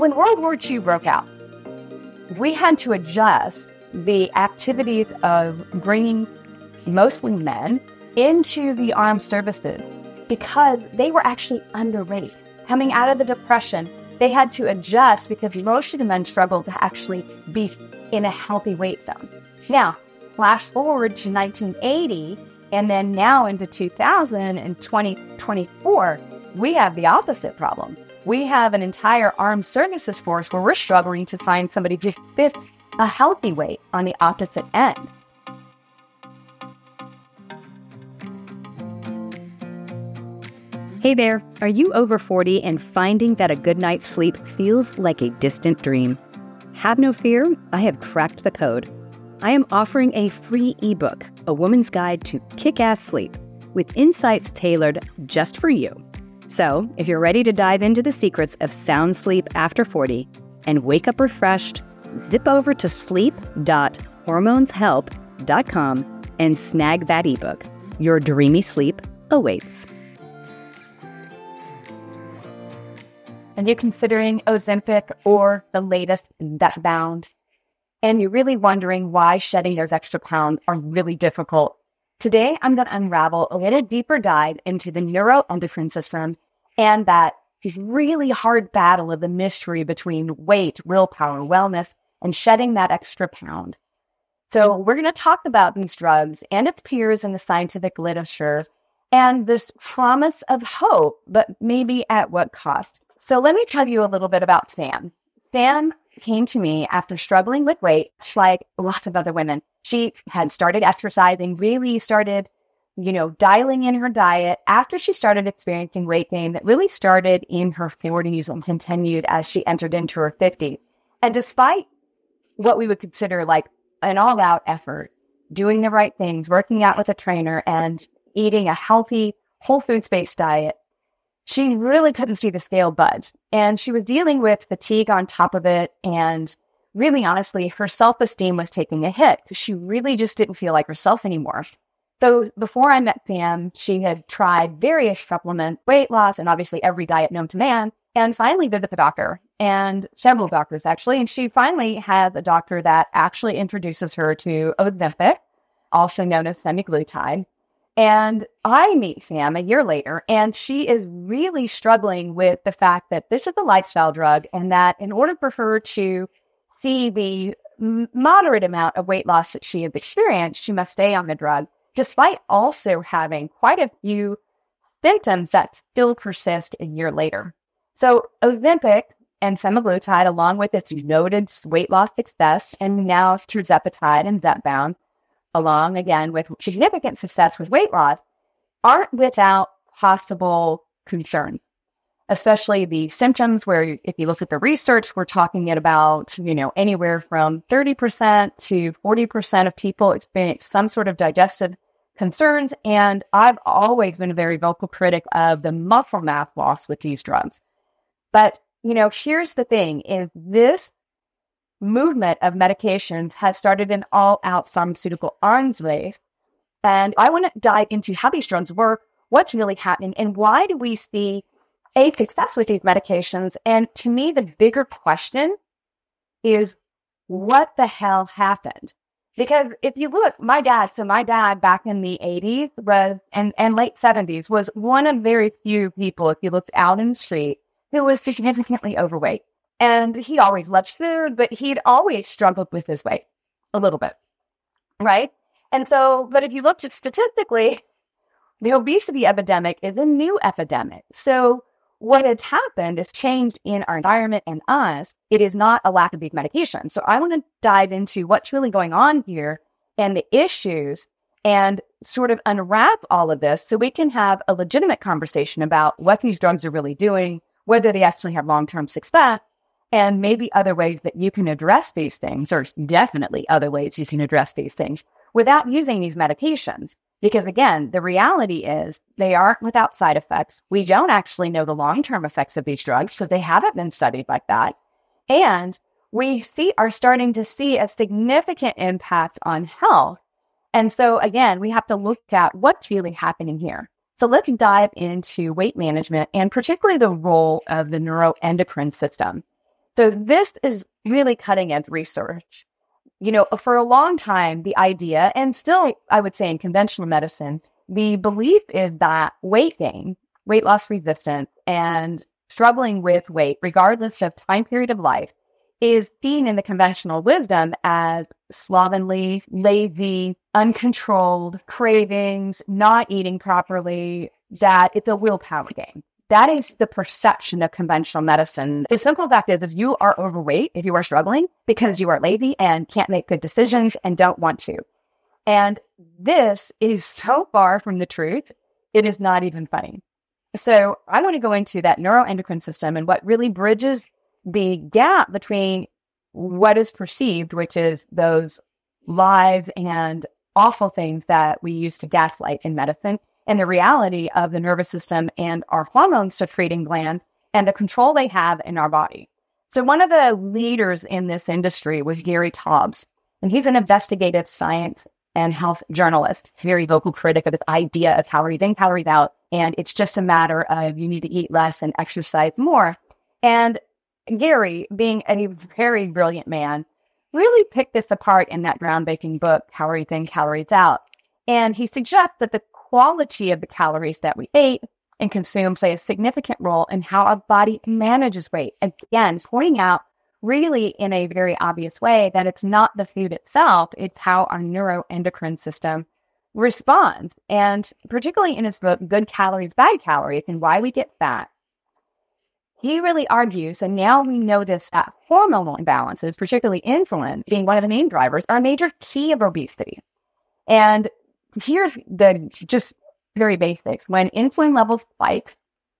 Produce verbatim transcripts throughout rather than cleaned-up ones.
when World War Two broke out, we had to adjust the activities of bringing mostly men into the armed services because they were actually underweight. Coming out of the Depression, they had to adjust because most of the men struggled to actually be in a healthy weight zone. Now, flash forward to nineteen eighty, and then now into two thousand and twenty twenty-four, we have the opposite problem. We have an entire armed services force where we're struggling to find somebody who fits a healthy weight on the opposite end. Hey there, are you over forty and finding that a good night's sleep feels like a distant dream? Have no fear, I have cracked the code. I am offering a free ebook, A Woman's Guide to Kick-Ass Sleep, with insights tailored just for you. So, if you're ready to dive into the secrets of sound sleep after forty and wake up refreshed, zip over to sleep dot hormones help dot com and snag that ebook. Your dreamy sleep awaits. And you're considering Ozempic or the latest Zepbound, and you're really wondering why shedding those extra pounds are really difficult. Today, I'm going to unravel a little deeper dive into the neuroendocrine system and that really hard battle of the mystery between weight, willpower, wellness, and shedding that extra pound. So we're going to talk about these drugs and its peers in the scientific literature and this promise of hope, but maybe at what cost. So let me tell you a little bit about Sam. Sam came to me after struggling with weight, like lots of other women. She had started exercising, really started, you know, dialing in her diet after she started experiencing weight gain that really started in her forties and continued as she entered into her fifties. And despite what we would consider like an all-out effort, doing the right things, working out with a trainer, and eating a healthy, whole foods-based diet, she really couldn't see the scale budge. And she was dealing with fatigue on top of it. And really, honestly, her self-esteem was taking a hit because she really just didn't feel like herself anymore. So before I met Sam, she had tried various supplements, weight loss, and obviously every diet known to man, and finally visited the doctor, and several doctors actually. And she finally has a doctor that actually introduces her to Ozempic, also known as semaglutide. And I meet Sam a year later, and she is really struggling with the fact that this is a lifestyle drug and that in order for her to see the moderate amount of weight loss that she has experienced, she must stay on the drug, despite also having quite a few symptoms that still persist a year later. So Ozempic and semaglutide, along with its noted weight loss success, and now tirzepatide and Zepbound, along again with significant success with weight loss, aren't without possible concern, especially the symptoms where if you look at the research, we're talking at about, you know, anywhere from thirty percent to forty percent of people experience some sort of digestive concerns. And I've always been a very vocal critic of the muscle mass loss with these drugs. But, you know, here's the thing is this movement of medications has started an all-out pharmaceutical arms race. And I want to dive into how these drugs work, what's really happening, and why do we see a success with these medications? And to me, the bigger question is, what the hell happened? Because if you look, my dad, so my dad back in the eighties was, and, and late seventies was one of very few people, if you looked out in the street, who was significantly overweight. And he always loved food, but he'd always struggled with his weight a little bit, right? And so, but if you looked at statistically, the obesity epidemic is a new epidemic. So what has happened is changed in our environment and us. It is not a lack of these medications. So I want to dive into what's really going on here and the issues and sort of unwrap all of this so we can have a legitimate conversation about what these drugs are really doing, whether they actually have long-term success, and maybe other ways that you can address these things, or definitely other ways you can address these things without using these medications. Because again, the reality is they aren't without side effects. We don't actually know the long-term effects of these drugs, so they haven't been studied like that. And we see are starting to see a significant impact on health. And so again, we have to look at what's really happening here. So let's dive into weight management and particularly the role of the neuroendocrine system. So this is really cutting edge research. You know, for a long time, the idea, and still, I would say in conventional medicine, the belief is that weight gain, weight loss resistance, and struggling with weight, regardless of time period of life, is seen in the conventional wisdom as slovenly, lazy, uncontrolled, cravings, not eating properly, that it's a willpower game. That is the perception of conventional medicine. The simple fact is, if you are overweight, if you are struggling because you are lazy and can't make good decisions and don't want to. And this is so far from the truth, it is not even funny. So I want to go into that neuroendocrine system and what really bridges the gap between what is perceived, which is those lies and awful things that we use to gaslight in medicine, and the reality of the nervous system and our hormone secreting gland and the control they have in our body. So one of the leaders in this industry was Gary Taubes, and he's an investigative science and health journalist, very vocal critic of this idea of calories in, calories out, and it's just a matter of you need to eat less and exercise more. And Gary, being a very brilliant man, really picked this apart in that groundbreaking book, Calories In, Calories Out. And he suggests that the quality of the calories that we ate and consume play a significant role in how our body manages weight. Again, pointing out really in a very obvious way that it's not the food itself, it's how our neuroendocrine system responds. And particularly in his book, Good Calories, Bad Calories, and Why We Get Fat, he really argues, and now we know this, that hormonal imbalances, particularly insulin, being one of the main drivers, are a major key of obesity. And here's the just very basics. When insulin levels spike,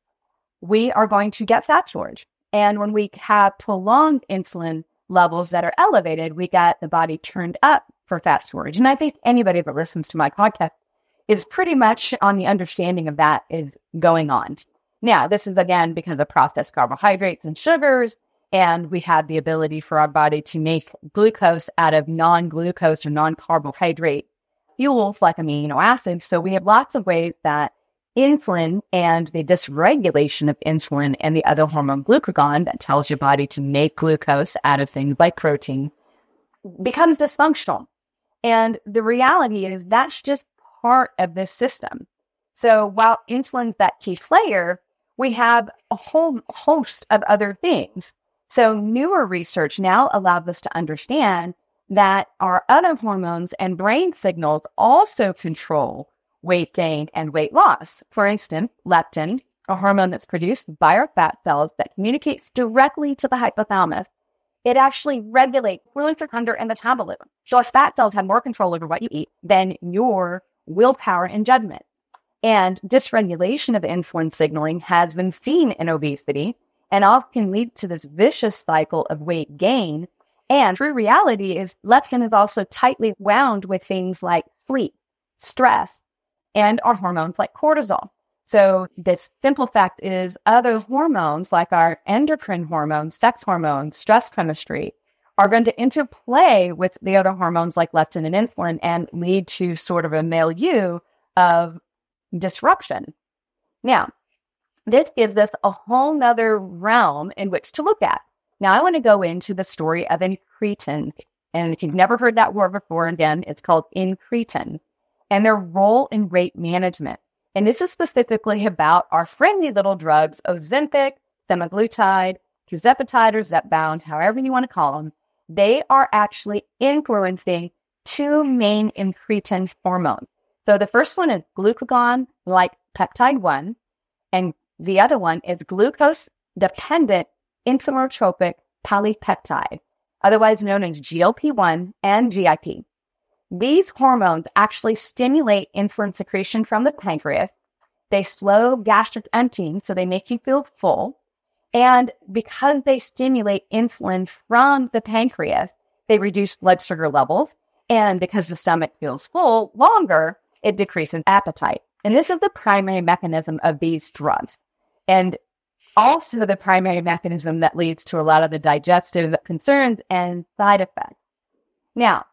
we are going to get fat storage. And when we have prolonged insulin levels that are elevated, we get the body turned up for fat storage. And I think anybody that listens to my podcast is pretty much on the understanding of that is going on. Now, this is, again, because of processed carbohydrates and sugars, and we have the ability for our body to make glucose out of non-glucose or non-carbohydrate fuels like amino acids. So we have lots of ways that insulin and the dysregulation of insulin and the other hormone glucagon that tells your body to make glucose out of things like protein becomes dysfunctional. And the reality is that's just part of this system. So while insulin's that key player, we have a whole host of other things. So newer research now allows us to understand that our other hormones and brain signals also control weight gain and weight loss. For instance, leptin, a hormone that's produced by our fat cells that communicates directly to the hypothalamus, it actually regulates insulin through hunger and metabolism. So if fat cells have more control over what you eat than your willpower and judgment. And dysregulation of insulin signaling has been seen in obesity and often can lead to this vicious cycle of weight gain. And true reality is leptin is also tightly wound with things like sleep, stress, and our hormones like cortisol. So the simple fact is other hormones like our endocrine hormones, sex hormones, stress chemistry are going to interplay with the other hormones like leptin and insulin and lead to sort of a milieu of disruption. Now, this gives us a whole nother realm in which to look at. Now, I want to go into the story of incretin. And if you've never heard that word before, again, it's called incretin and their role in weight management. And this is specifically about our friendly little drugs, Ozempic, semaglutide, tirzepatide, or Zepbound, however you want to call them. They are actually influencing two main incretin hormones. So the first one is glucagon-like peptide one, and the other one is glucose-dependent insulinotropic polypeptide, otherwise known as G L P one and G I P. These hormones actually stimulate insulin secretion from the pancreas. They slow gastric emptying, so they make you feel full. And because they stimulate insulin from the pancreas, they reduce blood sugar levels. And because the stomach feels full longer, it decreases appetite. And this is the primary mechanism of these drugs. And also the primary mechanism that leads to a lot of the digestive concerns and side effects. Now,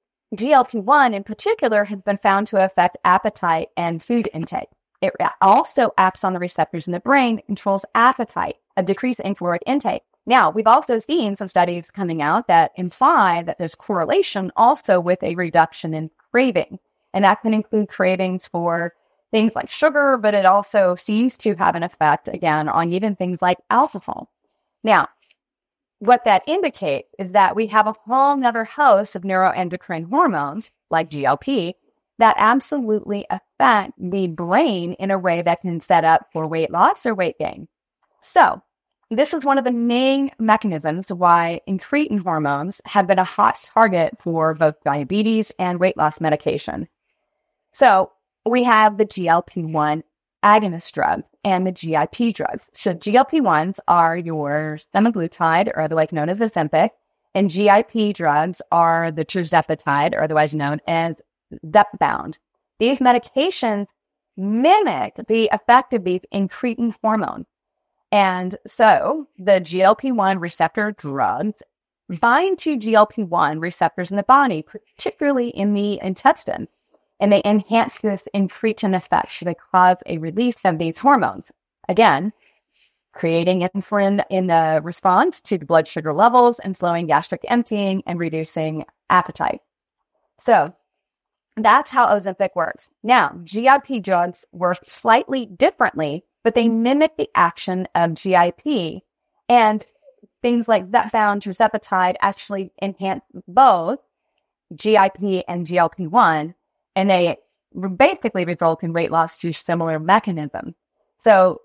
G L P one in particular has been found to affect appetite and food intake. It also acts on the receptors in the brain that controls appetite, a decrease in caloric intake. Now, we've also seen some studies coming out that imply that there's correlation also with a reduction in craving. And that can include cravings for things like sugar, but it also seems to have an effect, again, on even things like alcohol. Now, what that indicates is that we have a whole other host of neuroendocrine hormones, like G L P, that absolutely affect the brain in a way that can set up for weight loss or weight gain. So, this is one of the main mechanisms why incretin hormones have been a hot target for both diabetes and weight loss medication. So, we have the G L P one agonist drugs and the G I P drugs. So G L P ones are your semaglutide, or otherwise known as Ozempic, and G I P drugs are the tirzepatide, or otherwise known as Zepbound. These medications mimic the effect of these incretin hormones. And so the G L P one receptor drugs bind to G L P one receptors in the body, particularly in the intestine. And they enhance this incretin effect. They cause a release of these hormones. Again, creating insulin in the response to the blood sugar levels and slowing gastric emptying and reducing appetite. So that's how Ozempic works. Now, G I P drugs work slightly differently, but they mimic the action of G I P. And things like Zepbound, tirzepatide actually enhance both G I P and G L P one. And they basically result in weight loss through similar mechanisms. So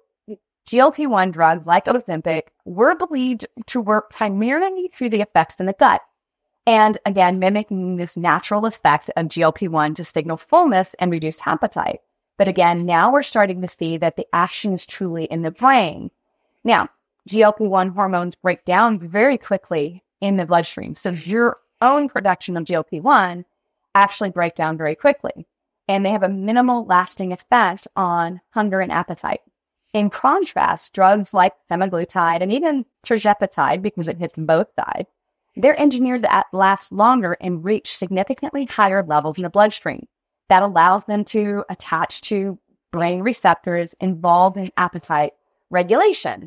G L P one drugs like Ozempic were believed to work primarily through the effects in the gut. And again, mimicking this natural effect of G L P one to signal fullness and reduce appetite. But again, now we're starting to see that the action is truly in the brain. Now, G L P one hormones break down very quickly in the bloodstream. So your own production of G L P one actually break down very quickly, and they have a minimal lasting effect on hunger and appetite. In contrast, drugs like semaglutide and even tirzepatide, because it hits both sides, they're engineered to last longer and reach significantly higher levels in the bloodstream. That allows them to attach to brain receptors involved in appetite regulation.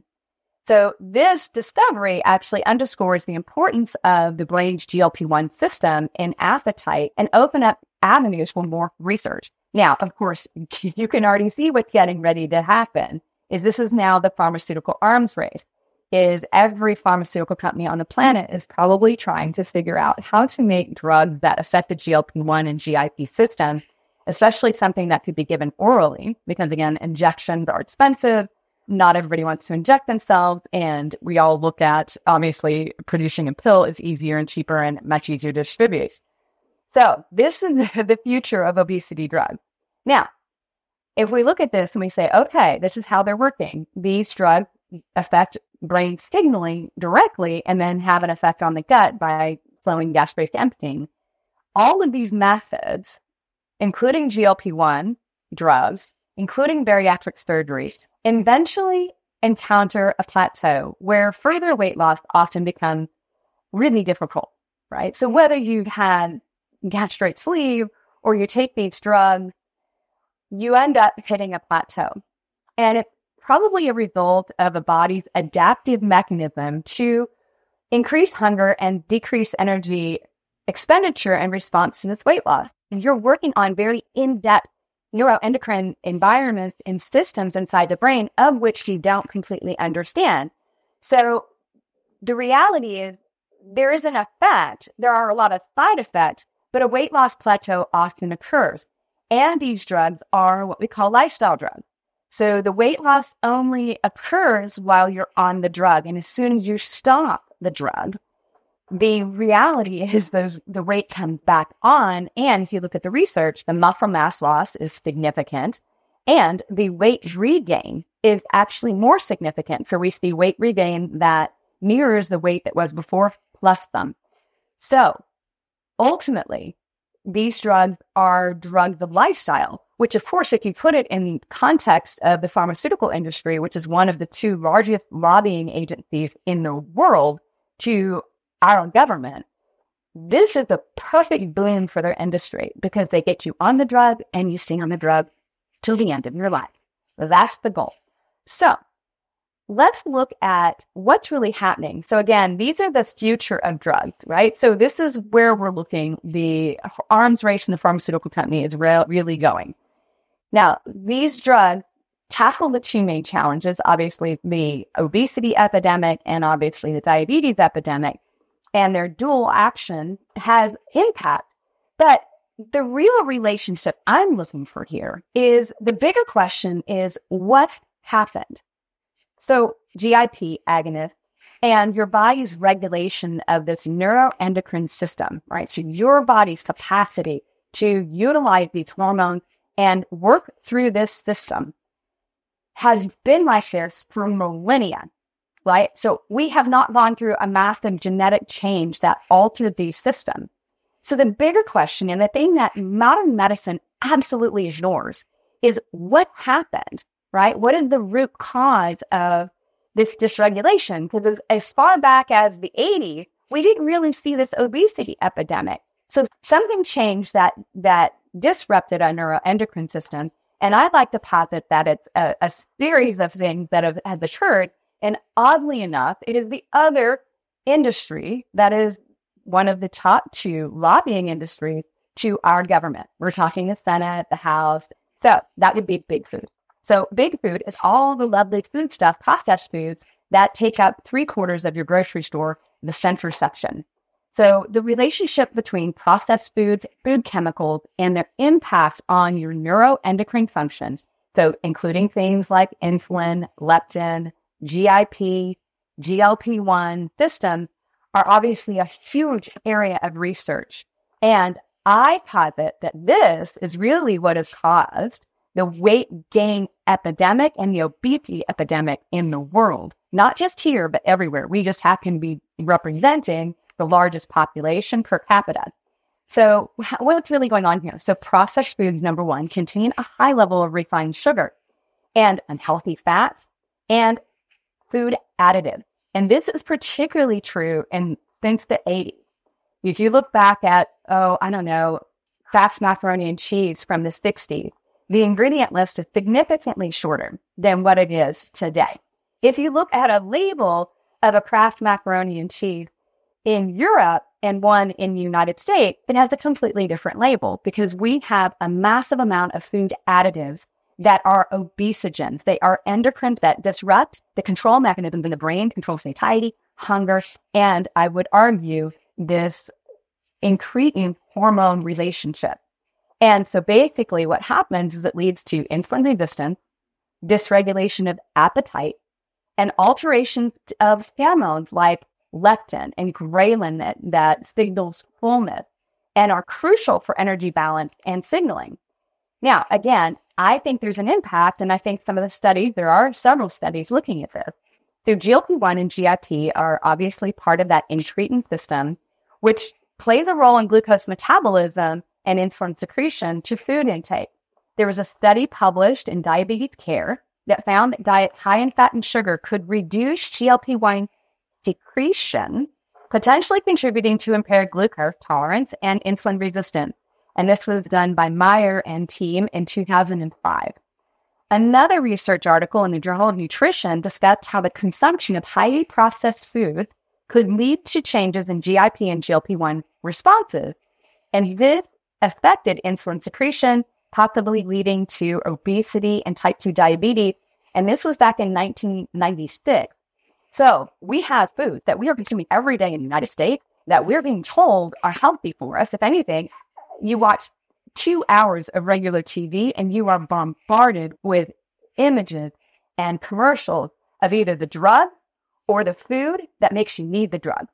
So this discovery actually underscores the importance of the brain's G L P one system in appetite and open up avenues for more research. Now, of course, you can already see what's getting ready to happen is this is now the pharmaceutical arms race. Is every pharmaceutical company on the planet is probably trying to figure out how to make drugs that affect the G L P one and G I P systems, especially something that could be given orally, because again, injections are expensive. Not everybody wants to inject themselves, and we all look at, obviously, producing a pill is easier and cheaper and much easier to distribute. So this is the future of obesity drugs. Now, if we look at this and we say, okay, this is how they're working. These drugs affect brain signaling directly and then have an effect on the gut by slowing gastric emptying. All of these methods, including G L P one drugs, including bariatric surgeries, eventually encounter a plateau where further weight loss often becomes really difficult, right? So whether you've had gastric sleeve or you take these drugs, you end up hitting a plateau. And it's probably a result of a body's adaptive mechanism to increase hunger and decrease energy expenditure in response to this weight loss. And you're working on very in-depth neuroendocrine environments and systems inside the brain of which you don't completely understand. So the reality is there is an effect. There are a lot of side effects, but a weight loss plateau often occurs. And these drugs are what we call lifestyle drugs. So the weight loss only occurs while you're on the drug. And as soon as you stop the drug, the reality is the, the weight comes back on. And if you look at the research, the muscle mass loss is significant. And the weight regain is actually more significant. So we see weight regain that mirrors the weight that was before plus some. So ultimately, these drugs are drugs of lifestyle, which of course, if you put it in context of the pharmaceutical industry, which is one of the two largest lobbying agencies in the world to our government, this is the perfect boon for their industry because they get you on the drug and you stay on the drug till the end of your life. That's the goal. So let's look at what's really happening. So again, these are the future of drugs, right? So this is where we're looking. The arms race in the pharmaceutical company is re- really going. Now, these drugs tackle the two main challenges, obviously the obesity epidemic and obviously the diabetes epidemic, and their dual action has impact. But the real relationship I'm looking for here is the bigger question is what happened? So G I P agonist and your body's regulation of this neuroendocrine system, right? So your body's capacity to utilize these hormones and work through this system has been like this for millennia, right? So we have not gone through a massive genetic change that altered these systems. So the bigger question, and the thing that modern medicine absolutely ignores, is what happened, right? What is the root cause of this dysregulation? Because as, as far back as the eighties, we didn't really see this obesity epidemic. So something changed that that disrupted our neuroendocrine system. And I'd like to posit that it's a, a series of things that have, have occurred. And oddly enough, it is the other industry that is one of the top two lobbying industries to our government. We're talking the Senate, the House. So that would be big food. So big food is all the lovely food stuff, processed foods that take up three quarters of your grocery store, the center section. So the relationship between processed foods, food chemicals, and their impact on your neuroendocrine functions, so including things like insulin, leptin, G I P, G L P one systems, are obviously a huge area of research. And I posit that this is really what has caused the weight gain epidemic and the obesity epidemic in the world, not just here, but everywhere. We just happen to be representing the largest population per capita. So what's really going on here? So processed foods, number one, contain a high level of refined sugar and unhealthy fats and food additives. And this is particularly true in since the eighties. If you look back at, oh, I don't know, Kraft macaroni and cheese from the sixties, the ingredient list is significantly shorter than what it is today. If you look at a label of a Kraft macaroni and cheese in Europe and one in the United States, it has a completely different label because we have a massive amount of food additives that are obesogens. They are endocrines that disrupt the control mechanisms in the brain, control satiety, hunger, and I would argue this increasing hormone relationship. And so basically what happens is it leads to insulin resistance, dysregulation of appetite, and alterations of hormones like leptin and ghrelin that, that signals fullness and are crucial for energy balance and signaling. Now, again, I think there's an impact, and I think some of the studies, there are several studies looking at this. So G L P one and G I P are obviously part of that incretin system, which plays a role in glucose metabolism and insulin secretion to food intake. There was a study published in Diabetes Care that found that diets high in fat and sugar could reduce G L P one secretion, potentially contributing to impaired glucose tolerance and insulin resistance. And this was done by Meyer and team in two thousand five. Another research article in the Journal of Nutrition discussed how the consumption of highly processed foods could lead to changes in G I P and G L P one responses. And this affected insulin secretion, possibly leading to obesity and type two diabetes. And this was back in nineteen ninety-six. So we have foods that we are consuming every day in the United States that we're being told are healthy for us. If anything, you watch two hours of regular T V and you are bombarded with images and commercials of either the drug or the food that makes you need the drug.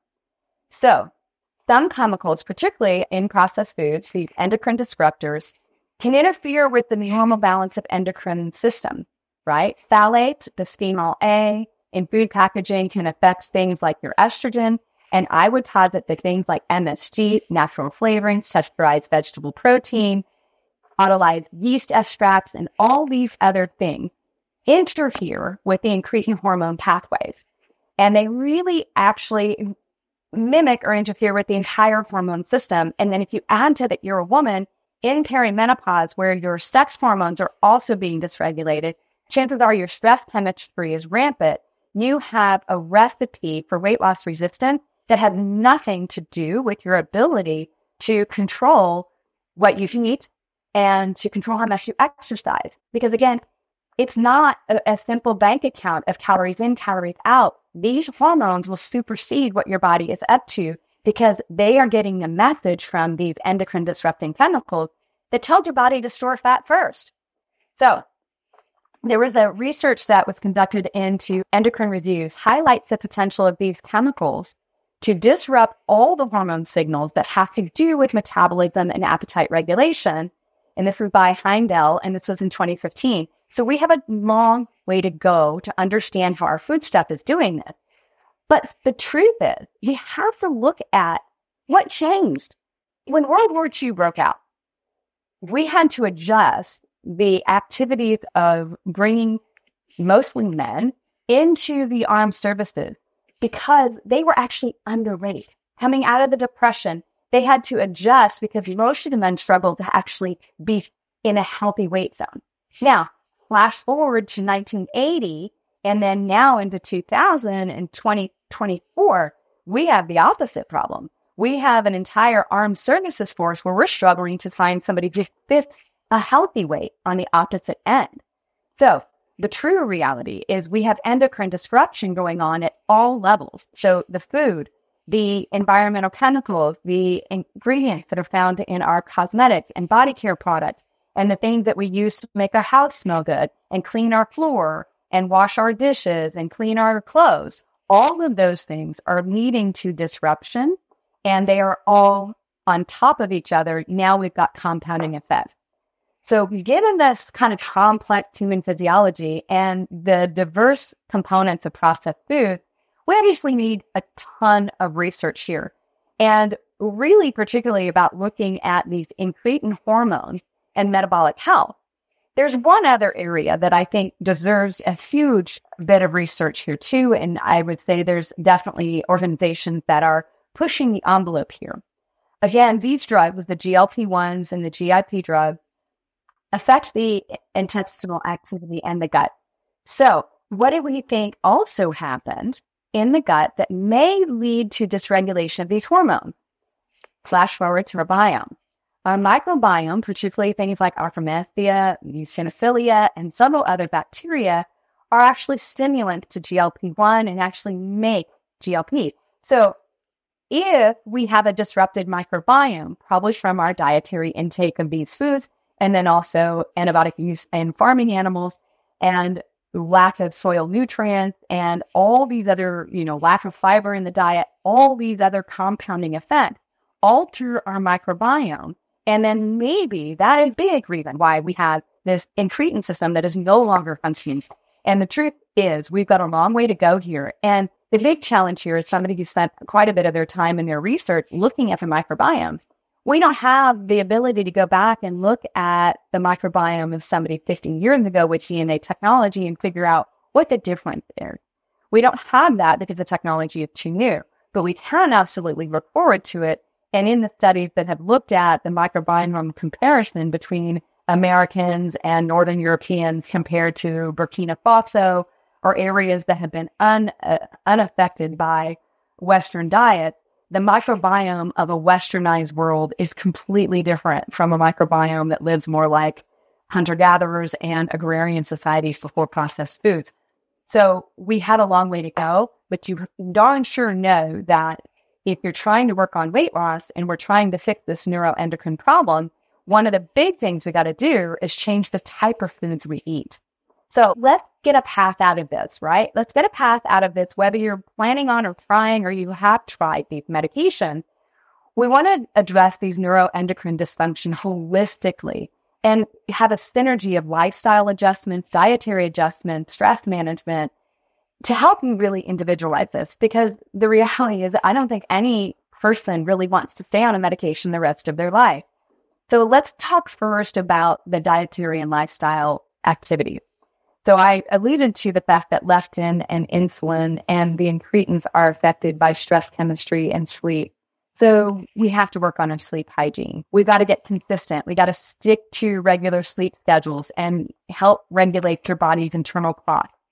So some chemicals, particularly in processed foods, the endocrine disruptors, can interfere with the normal balance of endocrine system, right? Phthalates, bisphenol A, in food packaging can affect things like your estrogen. And I would posit that things like M S G, natural flavorings, texturized vegetable protein, autolyzed yeast extracts, and all these other things interfere with the increasing hormone pathways. And they really actually mimic or interfere with the entire hormone system. And then if you add to that you're a woman in perimenopause where your sex hormones are also being dysregulated, chances are your stress chemistry is rampant. you have a recipe for weight loss resistance that has nothing to do with your ability to control what you eat and to control how much you exercise. Because again, it's not a, a simple bank account of calories in, calories out. These hormones will supersede what your body is up to because they are getting a message from these endocrine disrupting chemicals that tells your body to store fat first. So there was a research that was conducted into endocrine reviews highlights the potential of these chemicals to disrupt all the hormone signals that have to do with metabolism and appetite regulation. And this was by Heindel, and this was in twenty fifteen. So we have a long way to go to understand how our food stuff is doing this. But the truth is, you have to look at what changed. When World War Two broke out, we had to adjust the activities of bringing mostly men into the armed services because they were actually underweight. Coming out of the Depression, they had to adjust because most of the men struggled to actually be in a healthy weight zone. Now, flash forward to nineteen eighty, and then now into two thousand and twenty twenty-four, we have the opposite problem. We have an entire armed services force where we're struggling to find somebody who fits a healthy weight on the opposite end. So the true reality is we have endocrine disruption going on at all levels. So the food, the environmental chemicals, the ingredients that are found in our cosmetics and body care products, and the things that we use to make our house smell good and clean our floor and wash our dishes and clean our clothes. All of those things are leading to disruption, and they are all on top of each other. Now we've got compounding effects. So given this kind of complex human physiology and the diverse components of processed foods, we obviously need a ton of research here. And really particularly about looking at these incretin hormones and metabolic health. There's one other area that I think deserves a huge bit of research here too. And I would say there's definitely organizations that are pushing the envelope here. Again, these drugs, the G L P ones and the G I P drug, affect the intestinal activity and the gut. So what do we think also happened in the gut that may lead to dysregulation of these hormones? Flash forward to our biome. Our microbiome, particularly things like Akkermansia, eosinophilia, and several other bacteria, are actually stimulants to G L P one and actually make G L P. So if we have a disrupted microbiome, probably from our dietary intake of these foods, and then also antibiotic use in farming animals and lack of soil nutrients and all these other, you know, lack of fiber in the diet, all these other compounding effects alter our microbiome. And then maybe that is a big reason why we have this incretin system that is no longer functioning. And the truth is we've got a long way to go here. And the big challenge here is somebody who spent quite a bit of their time in their research looking at the microbiome. We don't have the ability to go back and look at the microbiome of somebody fifty years ago with D N A technology and figure out what the difference is. We don't have that because the technology is too new, but we can absolutely look forward to it. And in the studies that have looked at the microbiome comparison between Americans and Northern Europeans compared to Burkina Faso or areas that have been un, uh, unaffected by Western diet, the microbiome of a westernized world is completely different from a microbiome that lives more like hunter-gatherers and agrarian societies before processed foods. So we have a long way to go, but you darn sure know that if you're trying to work on weight loss and we're trying to fix this neuroendocrine problem, one of the big things we got to do is change the type of foods we eat. So let's get a path out of this, right? Let's get a path out of this, whether you're planning on or trying or you have tried these medications. We want to address these neuroendocrine dysfunction holistically and have a synergy of lifestyle adjustments, dietary adjustments, stress management to help you really individualize this. Because the reality is I don't think any person really wants to stay on a medication the rest of their life. So let's talk first about the dietary and lifestyle activities. So I alluded to the fact that leptin and insulin and the incretins are affected by stress chemistry and sleep. So we have to work on our sleep hygiene. We've got to get consistent. We got to stick to regular sleep schedules and help regulate your body's internal clock.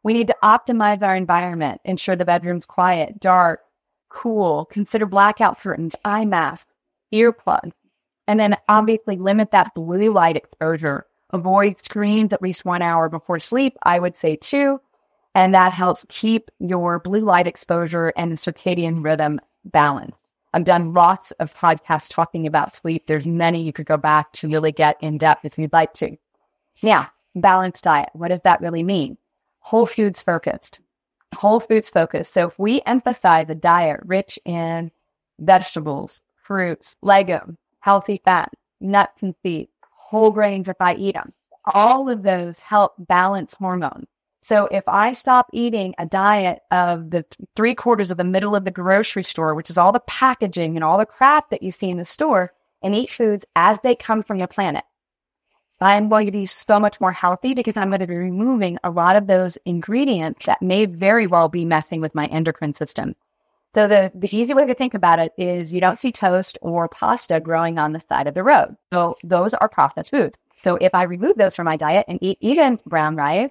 We need to optimize our environment, ensure the bedroom's quiet, dark, cool, consider blackout curtains, eye masks, earplugs, and then obviously limit that blue light exposure. Avoid screens at least one hour before sleep, I would say two, and that helps keep your blue light exposure and the circadian rhythm balanced. I've done lots of podcasts talking about sleep. There's many you could go back to really get in depth if you'd like to. Now, balanced diet. What does that really mean? Whole foods focused. Whole foods focused. So if we emphasize a diet rich in vegetables, fruits, legumes, healthy fat, nuts and seeds, whole grains if I eat them, all of those help balance hormones. So if I stop eating a diet of the three quarters of the middle of the grocery store, which is all the packaging and all the crap that you see in the store, and eat foods as they come from the planet, I'm going to be so much more healthy because I'm going to be removing a lot of those ingredients that may very well be messing with my endocrine system. So the, the easy way to think about it is you don't see toast or pasta growing on the side of the road. So those are processed foods. So if I remove those from my diet and eat even brown rice,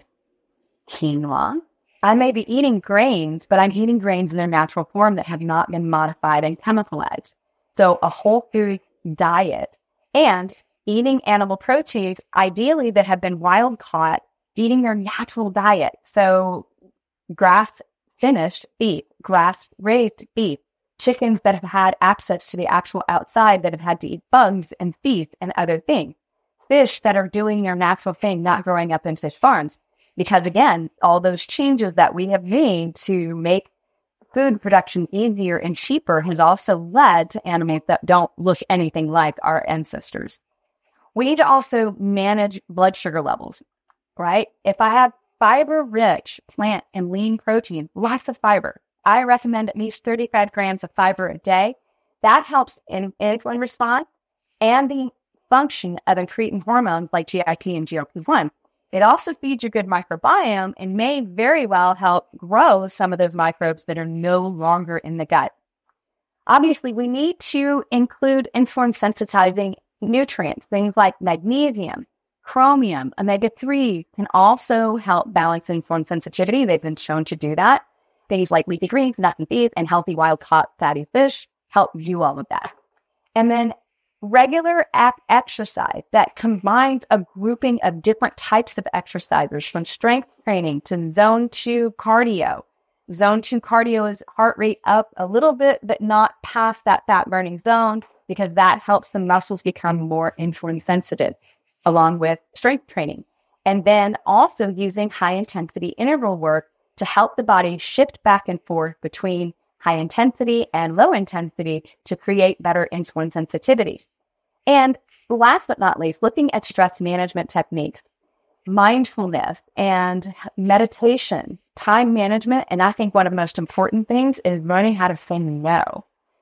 quinoa, I may be eating grains, but I'm eating grains in their natural form that have not been modified and chemicalized. So a whole food diet and eating animal proteins, ideally that have been wild caught, eating their natural diet. So grass finished beef, grass raised beef, chickens that have had access to the actual outside that have had to eat bugs and feed and other things, fish that are doing their natural thing, not growing up in fish farms. Because again, all those changes that we have made to make food production easier and cheaper has also led to animals that don't look anything like our ancestors. We need to also manage blood sugar levels, right? If I have fiber-rich plant and lean protein, lots of fiber, I recommend at least thirty-five grams of fiber a day. That helps in insulin response and the function of incretin hormones like G I P and G L P one. It also feeds your good microbiome and may very well help grow some of those microbes that are no longer in the gut. Obviously, we need to include insulin sensitizing nutrients, things like magnesium, chromium, omega three can also help balance insulin sensitivity. They've been shown to do that. Things like leafy greens, nuts and seeds, and healthy wild-caught fatty fish help do all of that. And then regular act exercise that combines a grouping of different types of exercises, from strength training to zone two cardio. Zone two cardio is heart rate up a little bit, but not past that fat burning zone, because that helps the muscles become more insulin sensitive, along with strength training. And then also using high intensity interval work to help the body shift back and forth between high intensity and low intensity to create better insulin sensitivity. And last but not least, looking at stress management techniques, mindfulness and meditation, time management. And I think one of the most important things is learning how to say no.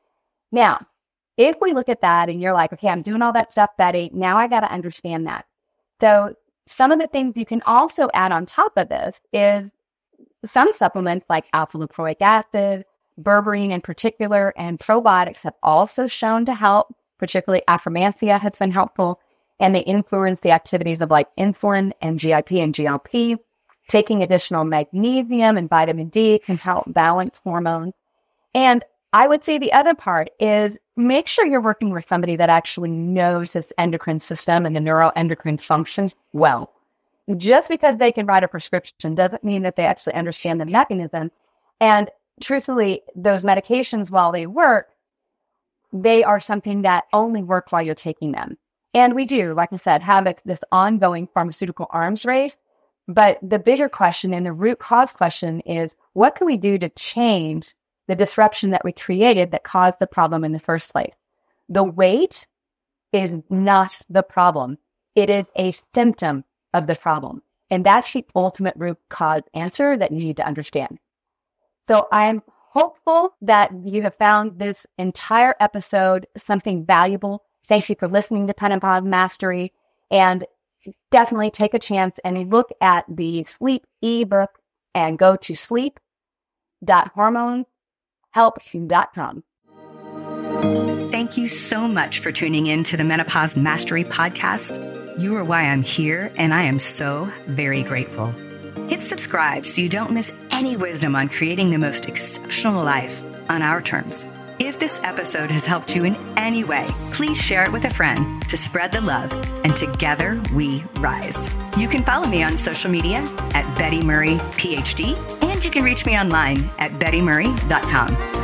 Now, if we look at that and you're like, okay, I'm doing all that stuff, Betty, now I got to understand that. So some of the things you can also add on top of this is some supplements like alpha-lipoic acid, berberine in particular, and probiotics have also shown to help. Particularly Akkermansia has been helpful, and they influence the activities of like insulin and G I P and G L P. Taking additional magnesium and vitamin D can help balance hormones. And I would say the other part is make sure you're working with somebody that actually knows this endocrine system and the neuroendocrine functions well. Just because they can write a prescription doesn't mean that they actually understand the mechanism. And truthfully, those medications, while they work, they are something that only work while you're taking them. And we do, like I said, have a, this ongoing pharmaceutical arms race. But the bigger question and the root cause question is, what can we do to change the disruption that we created that caused the problem in the first place? The weight is not the problem. It is a symptom of the problem. And that's the ultimate root cause answer that you need to understand. So I'm hopeful that you have found this entire episode something valuable. Thank you for listening to Menopause Mastery, and definitely take a chance and look at the Sleep ebook and go to sleep dot hormones help dot com. Thank you so much for tuning in to the Menopause Mastery podcast. You are why I'm here, and I am so very grateful. Hit subscribe so you don't miss any wisdom on creating the most exceptional life on our terms. If this episode has helped you in any way, please share it with a friend to spread the love, and together we rise. You can follow me on social media at Betty Murray, P H D, and you can reach me online at betty murray dot com.